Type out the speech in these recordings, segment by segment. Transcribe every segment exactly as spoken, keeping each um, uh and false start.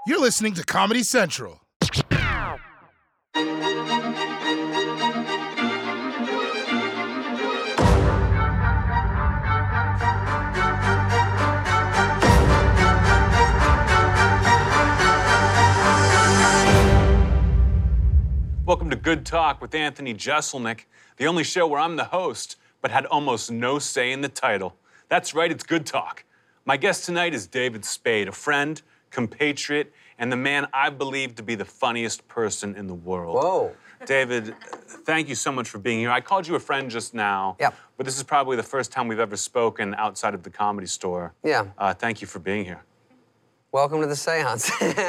You're listening to Comedy Central. Welcome to Good Talk with Anthony Jeselnik, the only show where I'm the host, but had almost no say in the title. That's right, it's Good Talk. My guest tonight is David Spade, a friend, compatriot, and the man I believe to be the funniest person in the world. Whoa. David, thank you so much for being here. I called you a friend just now, Yep. but this is probably the first time we've ever spoken outside of the Comedy Store. Yeah. Uh, thank you for being here. Welcome to the seance.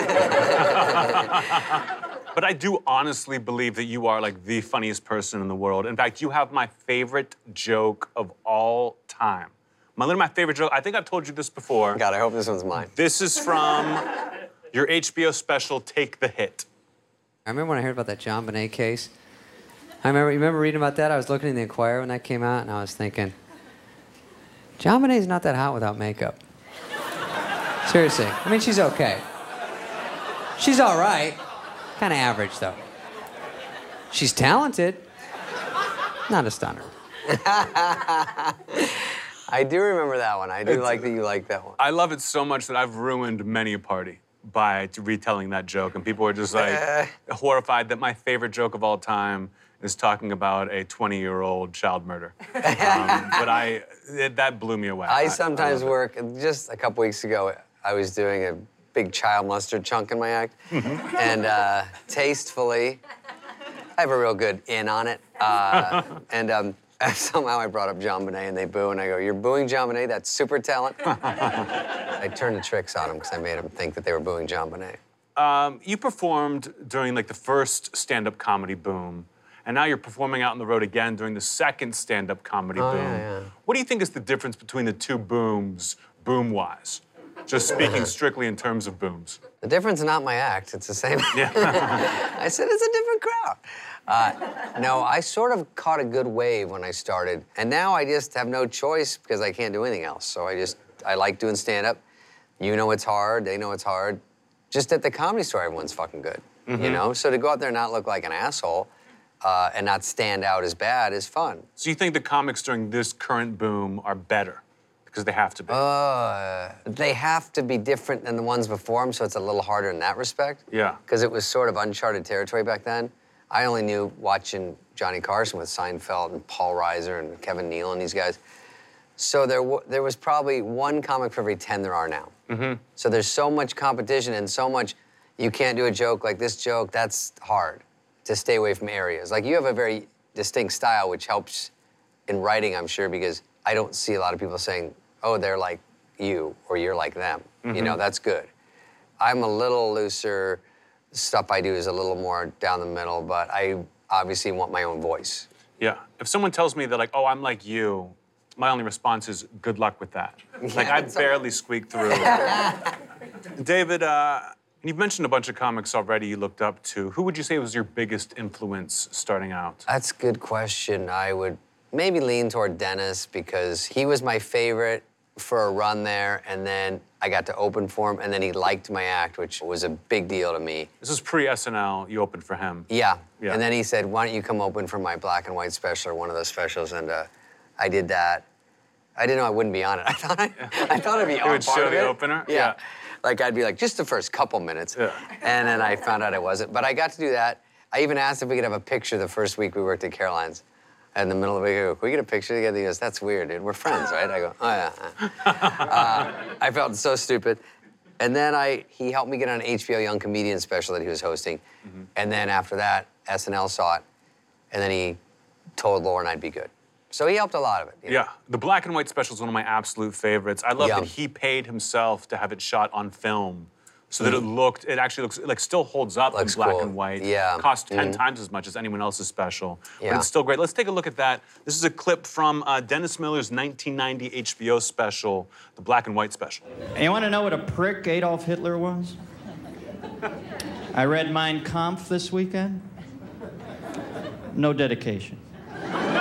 But I do honestly believe that you are like the funniest person in the world. In fact, you have my favorite joke of all time. My literally my favorite joke. I think I've told you this before. God, I hope this one's mine. This is from your H B O special, Take the Hit. I remember when I heard about that John Bonet case. I remember, you remember reading about that? I was looking in the Enquirer when that came out, and I was thinking, John Bonet's not that hot without makeup. Seriously. I mean, she's okay. She's all right. Kind of average, though. She's talented. Not a stunner. I do remember that one. I do It's- like that you like that one. I love it so much that I've ruined many a party by retelling that joke, and people are just like horrified that my favorite joke of all time is talking about a twenty-year-old child murder. Um, but I, it, that blew me away. I sometimes I work, just a couple weeks ago, I was doing a big child molester chunk in my act. And uh, tastefully, I have a real good in on it. Uh, and um, somehow I brought up John Bonet and they boo, and I go, "You're booing John Bonet? That's super talent." I turned the tricks on them because I made them think that they were booing John Bonet. Um, you performed during like the first stand-up comedy boom, and now you're performing out on the road again during the second stand-up comedy Oh, boom. yeah, yeah. What do you think is the difference between the two booms, boom-wise? Just speaking strictly in terms of booms. The difference is not my act, it's the same. I said it's a different crowd. Uh, no, I sort of caught a good wave when I started, and now I just have no choice because I can't do anything else. So I just, I like doing stand-up. You know it's hard, they know it's hard. Just at the Comedy Store, everyone's fucking good, Mm-hmm. you know? So to go out there and not look like an asshole uh, and not stand out as bad is fun. So you think the comics during this current boom are better? Because they have to be. Uh, they have to be different than the ones before them, so it's a little harder in that respect. Yeah. Because it was sort of uncharted territory back then. I only knew watching Johnny Carson with Seinfeld and Paul Reiser and Kevin Neal and these guys. So there, w there was probably one comic for every ten there are now. Mm-hmm. So there's so much competition and so much, you can't do a joke like this joke, that's hard to stay away from areas. Like you have a very distinct style, which helps in writing, I'm sure, because I don't see a lot of people saying, "Oh, they're like you," or "You're like them." Mm-hmm. You know, that's good. I'm a little looser. Stuff I do is a little more down the middle, but I obviously want my own voice. Yeah. If someone tells me that like, "Oh, I'm like you," my only response is, "Good luck with that." Like I barely squeak through. David, uh, you've mentioned a bunch of comics already you looked up to. Who would you say was your biggest influence starting out? That's a good question. I would maybe lean toward Dennis because he was my favorite for a run there, and then I got to open for him, and then he liked my act, which was a big deal to me. This is pre-S N L. You opened for him. Yeah. Yeah. And then he said, "Why don't you come open for my black and white special," or one of those specials, and uh, I did that. I didn't know I wouldn't be on it. I thought I, I thought I'd be on would part show of the it. opener? Yeah. Yeah. Like I'd be like, just the first couple minutes. Yeah. And then I found out I wasn't. But I got to do that. I even asked if we could have a picture the first week we worked at Caroline's. In the middle of the week, I go, "Can we get a picture together?" He goes, "That's weird, dude. We're friends, right?" I go, "Oh, yeah." uh, I felt so stupid. And then I, he helped me get on an H B O Young Comedian special that he was hosting. Mm-hmm. And then after that, S N L saw it. And then he told Lauren I'd be good. So he helped a lot of it. You know? Yeah. The black and white special is one of my absolute favorites. I love Yeah. that he paid himself to have it shot on film so that it looked, it actually looks, like still holds up Looks in black cool. and white. Yeah. Cost ten times as much as anyone else's special. But Yeah. it's still great. Let's take a look at that. This is a clip from uh, Dennis Miller's nineteen ninety H B O special, the black and white special. You want to know what a prick Adolf Hitler was? I read Mein Kampf this weekend. No dedication.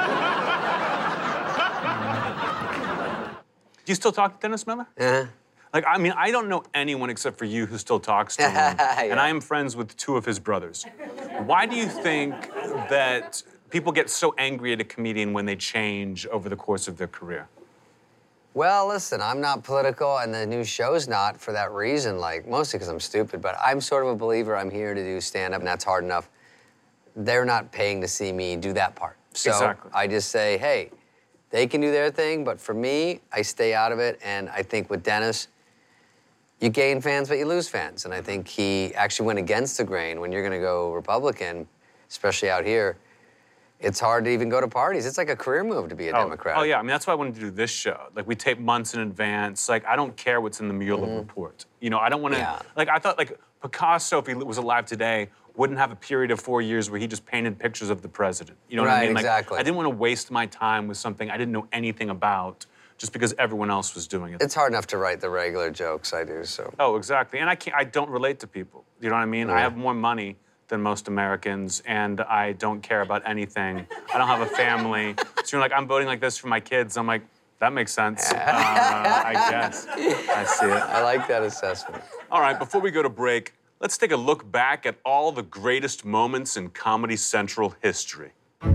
Do you still talk to Dennis Miller? Uh-huh. Like, I mean, I don't know anyone except for you who still talks to him, Yeah. and I am friends with two of his brothers. Why do you think that people get so angry at a comedian when they change over the course of their career? Well, listen, I'm not political, and the new show's not for that reason, like, mostly because I'm stupid, but I'm sort of a believer. I'm here to do stand-up, and that's hard enough. They're not paying to see me do that part. So Exactly. I just say, hey, they can do their thing, but for me, I stay out of it, and I think with Dennis, you gain fans, but you lose fans. And I think he actually went against the grain. When you're gonna go Republican, especially out here, it's hard to even go to parties. It's like a career move to be a Oh, Democrat. oh, yeah, I mean, that's why I wanted to do this show. Like, we tape months in advance. Like, I don't care what's in the Mueller report. You know, I don't want to, Yeah. like, I thought, like, Picasso, if he was alive today, wouldn't have a period of four years where he just painted pictures of the president. You know what I Right, mean? Like, exactly. I didn't want to waste my time with something I didn't know anything about just because everyone else was doing it. It's hard enough to write the regular jokes I do, so. Oh, exactly. And I can't, I don't relate to people. You know what I mean? I have more money than most Americans, and I don't care about anything. I don't have a family. So you're like, I'm voting like this for my kids. I'm like, that makes sense. Uh, I guess. I see it. I like that assessment. All right, before we go to break, let's take a look back at all the greatest moments in Comedy Central history.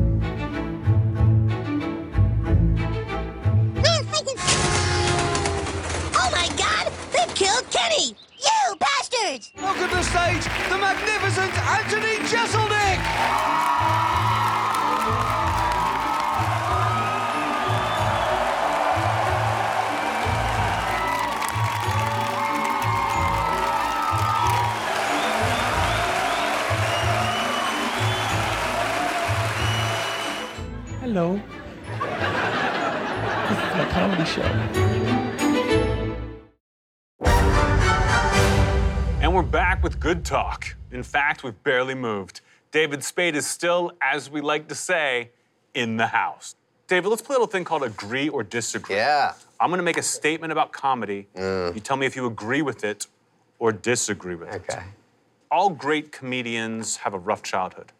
Oh my God! They've killed Kenny! You bastards! Welcome to the stage, the magnificent Anthony Jeselnik! Hello. This is my comedy show. And we're back with Good Talk. In fact, we've barely moved. David Spade is still, as we like to say, in the house. David, let's play a little thing called agree or disagree. Yeah. I'm gonna make a statement about comedy. You tell me if you agree with it or disagree with it. Okay. All great comedians have a rough childhood.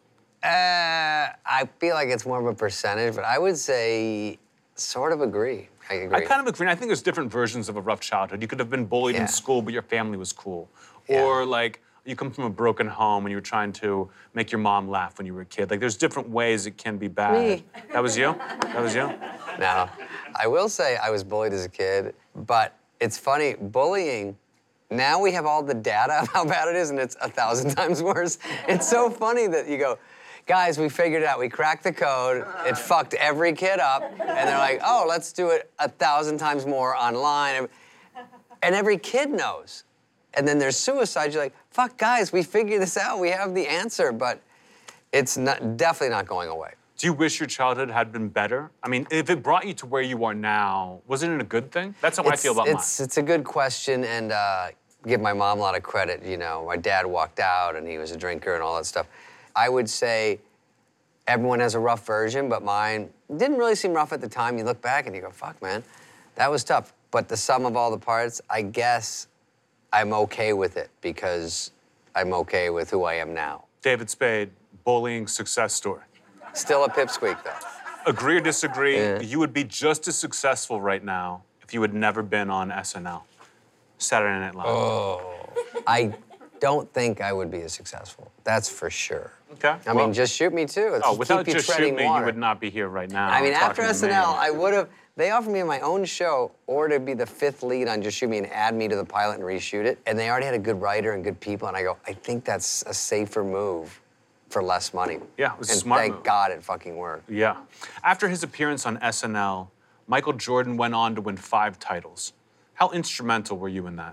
Uh, I feel like it's more of a percentage, but I would say sort of agree. I agree. I kind of agree. I think there's different versions of a rough childhood. You could have been bullied Yeah. in school, but your family was cool. Yeah. Or like you come from a broken home and you were trying to make your mom laugh when you were a kid. Like there's different ways it can be bad. Me. That was you? That was you? No. I will say I was bullied as a kid, but it's funny, bullying, now we have all the data of how bad it is, and it's a thousand times worse. It's so funny that you go, guys, we figured it out. We cracked the code. It fucked every kid up. And they're like, oh, let's do it a thousand times more online. And every kid knows. And then there's suicide. You're like, fuck, guys, we figured this out. We have the answer. But it's not, definitely not going away. Do you wish your childhood had been better? I mean, if it brought you to where you are now, wasn't it a good thing? That's how I feel about it's, mine. It's a good question, and uh, give my mom a lot of credit. You know, my dad walked out, and he was a drinker and all that stuff. I would say everyone has a rough version, but mine didn't really seem rough at the time. You look back and you go, fuck, man, that was tough. But the sum of all the parts, I guess I'm okay with it because I'm okay with who I am now. David Spade, bullying success story. Still a pipsqueak, though. Agree or disagree, Yeah. you would be just as successful right now if you had never been on S N L, Saturday Night Live. Oh. I don't think I would be as successful. That's for sure. Okay. I well, mean, just shoot me too. It's oh, keep without you just treading shooting me, water. you would not be here right now. I mean, after talking to me. S N L, I would have. They offered me my own show, or to be the fifth lead on Just Shoot Me and add me to the pilot and reshoot it. And they already had a good writer and good people. And I go, I think that's a safer move for less money. Yeah, it was a and smart thank move. God it fucking worked. Yeah. After his appearance on S N L, Michael Jordan went on to win five titles. How instrumental were you in that?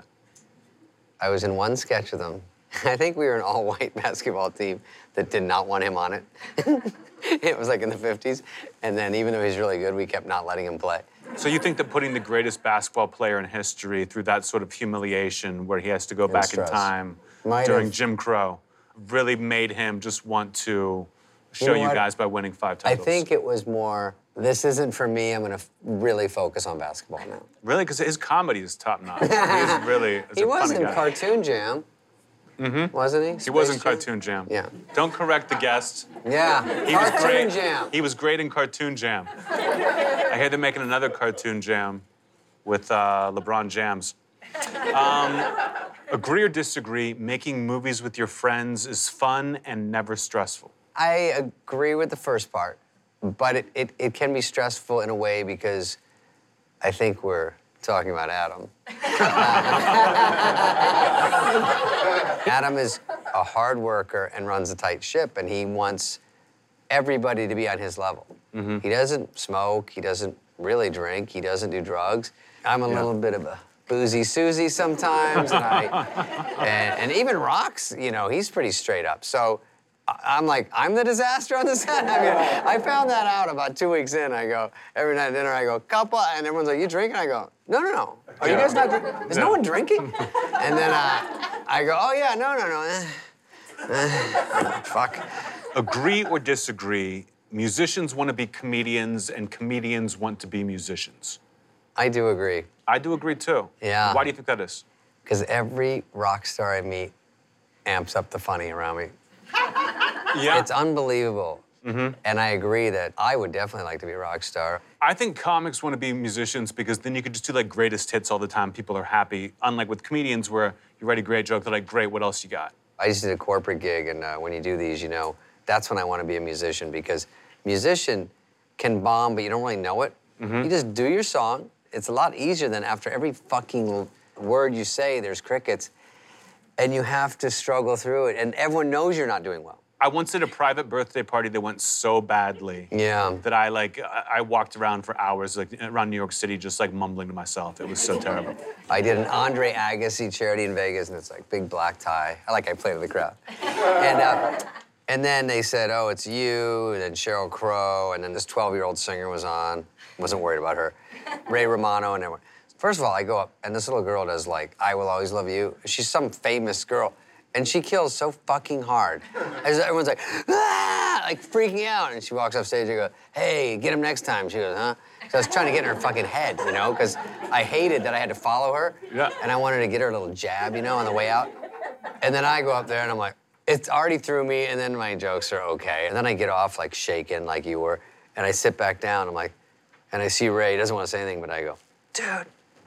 I was in one sketch with him. I think we were an all-white basketball team that did not want him on it. It was like in the fifties. And then even though he's really good, we kept not letting him play. So you think that putting the greatest basketball player in history through that sort of humiliation where he has to go back stress. in time Might during have. Jim Crow really made him just want to show know you, what? guys by winning five I titles? think it was more, this isn't for me, I'm gonna f- really focus on basketball now. Really? Because his comedy is top notch. He's really he's He a was funny in guy. Cartoon Jam. Mm-hmm. Wasn't he? He was in Space Jam? Cartoon Jam. Yeah. Don't correct the guest. Yeah. He was Cartoon great. Jam. He was great in Cartoon Jam. I hear they're making another Cartoon Jam with uh, LeBron James. Um, agree or disagree, making movies with your friends is fun and never stressful. I agree with the first part, but it, it, it can be stressful in a way because I think we're talking about Adam. Adam is a hard worker and runs a tight ship, and he wants everybody to be on his level. Mm-hmm. He doesn't smoke, he doesn't really drink, he doesn't do drugs. I'm a yeah. little bit of a boozy Susie sometimes, and, I, and, and even Rock's, you know, he's pretty straight up. So I'm like, I'm the disaster on the set. I mean, I found that out about two weeks in. I go, every night at dinner, I go, couple, and everyone's like, you drinking? I go, no, no, no. Are you guys not drinking? Is no. no one drinking? And then uh, I go, oh yeah, no, no, no. Eh, eh, fuck. Agree or disagree, musicians want to be comedians and comedians want to be musicians. I do agree. I do agree too. Yeah. Why do you think that is? Because every rock star I meet amps up the funny around me. Yeah. It's unbelievable. Mm-hmm. And I agree that I would definitely like to be a rock star. I think comics want to be musicians because then you could just do like greatest hits all the time. People are happy. Unlike with comedians where you write a great joke, they're like, great, what else you got? I just did a corporate gig, and uh, when you do these, you know, that's when I want to be a musician, because musician can bomb, but you don't really know it. Mm-hmm. You just do your song. It's a lot easier than after every fucking word you say, there's crickets, and you have to struggle through it, and everyone knows you're not doing well. I once did a private birthday party that went so badly yeah. that I like I walked around for hours like around New York City just like mumbling to myself. It was so terrible. I did an Andre Agassi charity in Vegas, and it's like big black tie. I like I played to the crowd. And uh, and then they said, oh, it's you, and then Sheryl Crow, and then this twelve-year-old singer was on. Wasn't worried about her. Ray Romano and everyone. First of all, I go up, and this little girl does like I Will Always Love You. She's some famous girl. And she kills so fucking hard. As everyone's like, ah, like freaking out. And she walks off stage and I go, hey, get him next time. She goes, huh? So I was trying to get in her fucking head, you know, because I hated that I had to follow her. Yeah. And I wanted to get her a little jab, you know, on the way out. And then I go up there and I'm like, it's already through me, and then my jokes are okay. And then I get off like shaking like you were. And I sit back down, I'm like, and I see Ray, he doesn't want to say anything, but I go, dude.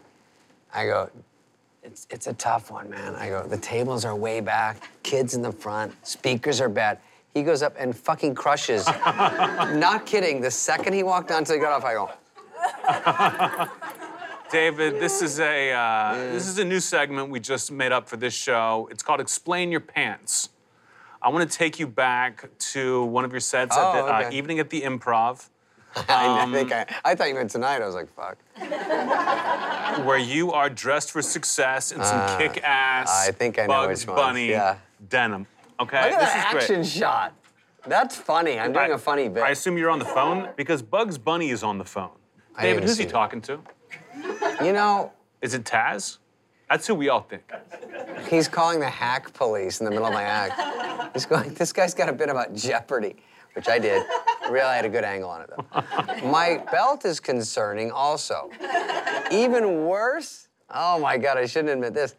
I go, It's, it's a tough one, man. I go, the tables are way back, kids in the front, speakers are bad. He goes up and fucking crushes. Not kidding, the second he walked down till he got off, I go. David, this is a uh, yeah. this is a new segment we just made up for this show. It's called Explain Your Pants. I want to take you back to one of your sets oh, at the okay. uh, evening at the Improv. I Um, think I, I thought you meant tonight. I was like, fuck. Where you are dressed for success in some uh, kick-ass I think I know Bugs which ones. Bunny yeah. denim. Okay, Look at this that is action great. shot. That's funny. I'm doing I, a funny bit. I assume you're on the phone because Bugs Bunny is on the phone. I David, who's he it. talking to? You know, Is it Taz? That's who we all think. he's calling the hack police in the middle of my act. He's going, this guy's got a bit about Jeopardy, which I did. Really, I had a good angle on it, though. My belt is concerning also. Even worse, oh my God, I shouldn't admit this.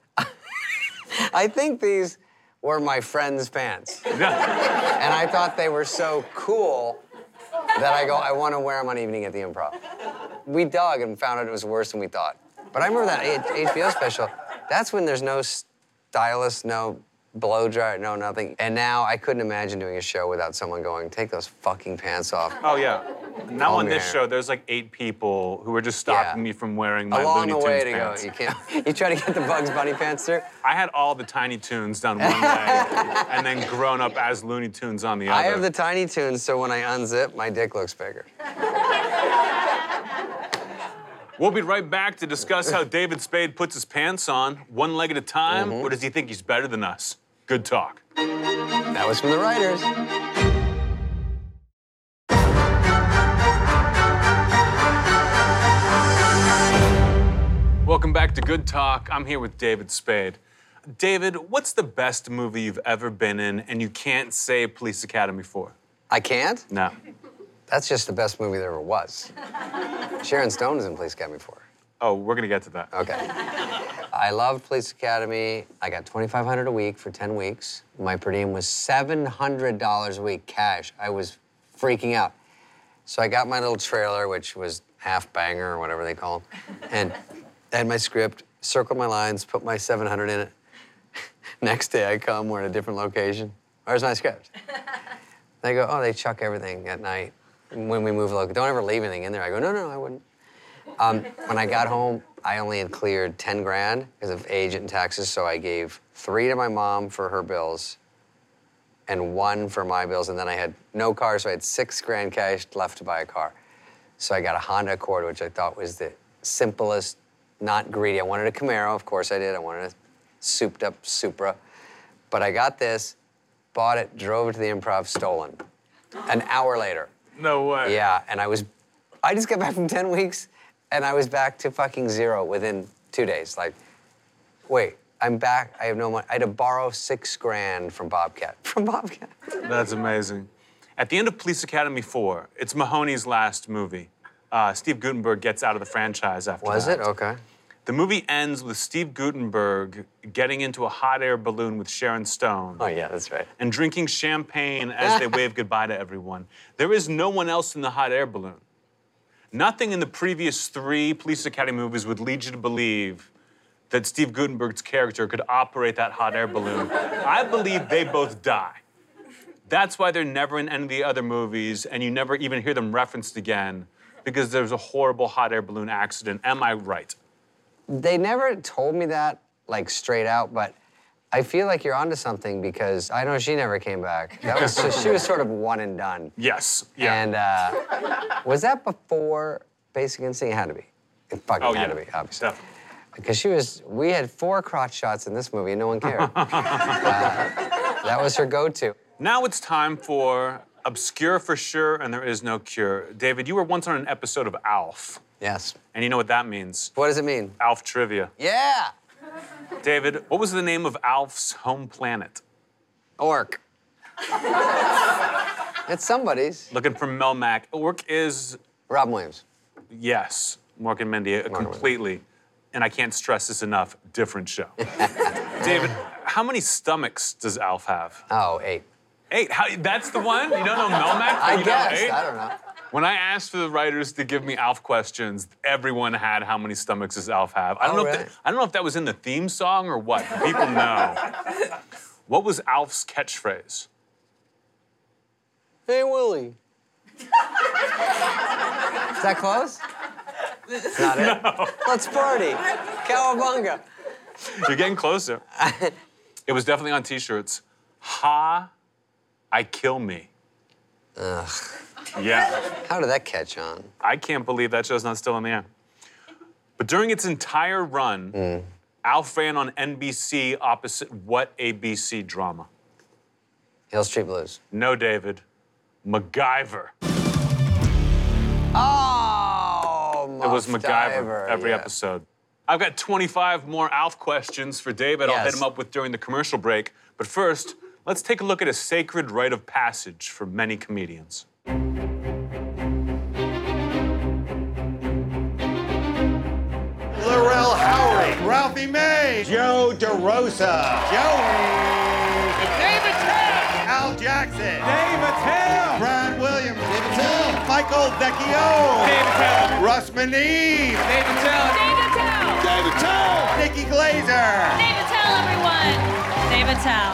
I think these were my friend's pants. And I thought they were so cool that I go, I want to wear them on Evening at the Improv. We dug and found out it was worse than we thought. But I remember that H B O special. That's when there's no stylist, no blow dryer, no nothing. And now I couldn't imagine doing a show without someone going, take those fucking pants off. Oh, yeah. Now Comb on your this hair. show, there's like eight people who are just stopping Yeah. me from wearing my Along Looney the Tunes way to pants. go, you can't. You try to get the Bugs Bunny pants through? I had all the Tiny Toons down one leg and then grown up as Looney Tunes on the other. I have the Tiny Toons, so when I unzip, my dick looks bigger. We'll be right back to discuss how David Spade puts his pants on, one leg at a time, Mm-hmm. or does he think he's better than us? Good talk. That was from the writers. Welcome back to Good Talk. I'm here with David Spade. David, what's the best movie you've ever been in and you can't say Police Academy for? I can't? No. That's just the best movie there ever was. Sharon Stone is in Police Academy four. Oh, we're gonna get to that. Okay. I loved Police Academy. I got twenty-five hundred dollars a week for ten weeks. My per diem was seven hundred dollars a week cash. I was freaking out. So I got my little trailer, which was half banger or whatever they call them, and I had my script, circled my lines, put my seven hundred in it. Next day I come, we're in a different location. Where's my script? They go, oh, they chuck everything at night when we move the location. Don't ever leave anything in there. I go, no, no, I wouldn't. Um, when I got home, I only had cleared ten grand because of agent and taxes, so I gave three to my mom for her bills and one for my bills, and then I had no car, so I had six grand cash left to buy a car. So I got a Honda Accord, which I thought was the simplest, not greedy. I wanted a Camaro, of course I did. I wanted a souped up Supra. But I got this, bought it, drove it to the Improv, stolen. An hour later. No way. Yeah, and I was, I just got back from ten weeks, and I was back to fucking zero within two days. Like, wait, I'm back, I have no money. I had to borrow six grand from Bobcat. From Bobcat. That's amazing. At the end of Police Academy four, it's Mahoney's last movie. Uh, Steve Guttenberg gets out of the franchise after Was that. it? Okay. The movie ends with Steve Guttenberg getting into a hot air balloon with Sharon Stone. Oh, yeah, that's right. And drinking champagne as they wave goodbye to everyone. There is no one else in the hot air balloon. Nothing in the previous three Police Academy movies would lead you to believe that Steve Guttenberg's character could operate that hot air balloon. I believe they both die. That's why they're never in any of the other movies, and you never even hear them referenced again, because there's a horrible hot air balloon accident. Am I right? They never told me that, like, straight out, but I feel like you're onto something because I know she never came back. That was, so she was sort of one and done. Yes, yeah. And uh, was that before Basic Instinct? It had to be. It fucking Oh, had yeah, to be, obviously. definitely. Because she was, we had four crotch shots in this movie and no one cared. uh, that was her go-to. Now it's time for Obscure for Sure and There Is No Cure. David, you were once on an episode of Alf. Yes. And you know what that means. What does it mean? Alf trivia. Yeah! David, what was the name of Alf's home planet? Orc. It's somebody's. Looking for Melmac. Orc is, Robin Williams. yes, Mork and Mindy, a completely, and I can't stress this enough, different show. David, how many stomachs does Alf have? Oh, eight. Eight. How, that's the one? You don't know Melmac? but I you guess. Know eight? I don't know. When I asked for the writers to give me Alf questions, everyone had how many stomachs does Alf have. I don't, Oh, know, if really? that, I don't know if that was in the theme song or what. People know. What was Alf's catchphrase? Hey, Willie. Is that close? It's not it? No. Let's party. Cowabunga. You're getting closer. It was definitely on T-shirts. Ha, I kill me. Ugh. Yeah. How did that catch on? I can't believe that show's not still in the air. But during its entire run, Mm. Alf ran on N B C opposite what A B C drama? Hill Street Blues. No, David. MacGyver. Oh, It was Muff MacGyver Diver, every yeah. episode. I've got twenty-five more Alf questions for David. I'll hit Yes. him up with during the commercial break. But first, let's take a look at a sacred rite of passage for many comedians. Laurel Howery, Ralphie May, Joe DeRosa, Joey, David Tell, Al Jackson, David Tell, Brad Williams, David Tell, Michael Vecchio, David Tell, Russ Maneve, David Tell, David Tell! David Tell, Nikki Glazer. David Tell, everyone! David Tell.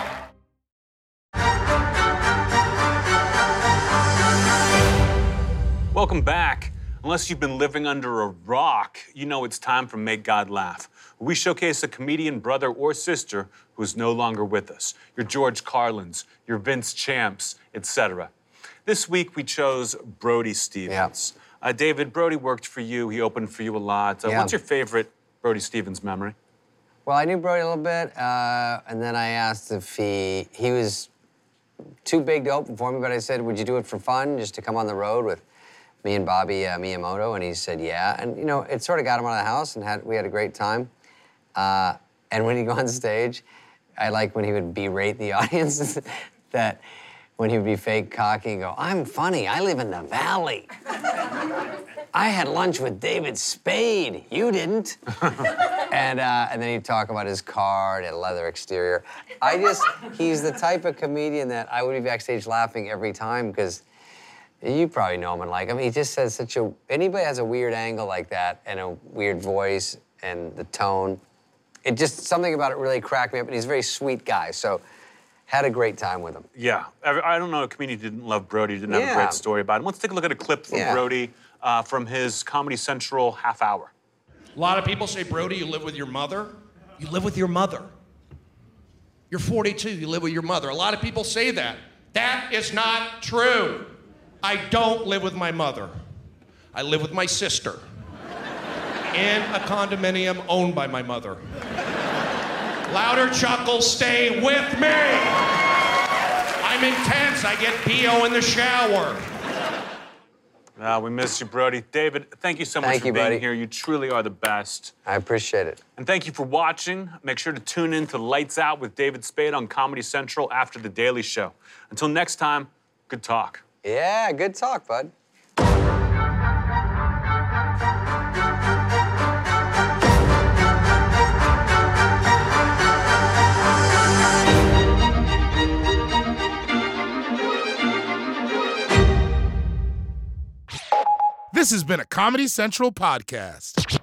Welcome back. Unless you've been living under a rock, you know it's time for Make God Laugh. We showcase a comedian brother or sister who is no longer with us. Your George Carlins, your Vince Champs, et cetera. This week we chose Brody Stevens. Uh, David, Brody worked for you. He opened for you a lot. Uh, Yeah. What's your favorite Brody Stevens memory? Well, I knew Brody a little bit, uh, and then I asked if he, he was too big to open for me, but I said, would you do it for fun, just to come on the road with me and Bobby uh, Miyamoto? And he said, yeah. And, you know, it sort of got him out of the house, and had, we had a great time. Uh, and when he'd go on stage, I like when he would berate the audience, that when he would be fake cocky and go, I'm funny, I live in the valley. I had lunch with David Spade, you didn't. and, uh, and then he'd talk about his car, it had a leather exterior. I just, he's the type of comedian that I would be backstage laughing every time, because you probably know him and like him. He just says such a, anybody has a weird angle like that and a weird voice and the tone, it just, something about it really cracked me up, and he's a very sweet guy, so had a great time with him. Yeah, I, I don't know a comedian who didn't love Brody, didn't have Yeah. a great story about him. Let's take a look at a clip from Yeah. Brody uh, from his Comedy Central half hour. A lot of people say, Brody, you live with your mother. You live with your mother. You're forty-two, you live with your mother. A lot of people say that. That is not true. I don't live with my mother. I live with my sister in a condominium owned by my mother. Louder chuckles, stay with me. I'm intense, I get B O in the shower. Uh, we miss you, Brody. David, thank you so much Thank for you, being buddy. here. You truly are the best. I appreciate it. And thank you for watching. Make sure to tune in to Lights Out with David Spade on Comedy Central after The Daily Show. Until next time, good talk. Yeah, good talk, bud. This has been a Comedy Central podcast.